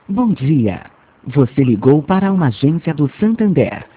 Bom dia. Você ligou para uma agência do Santander.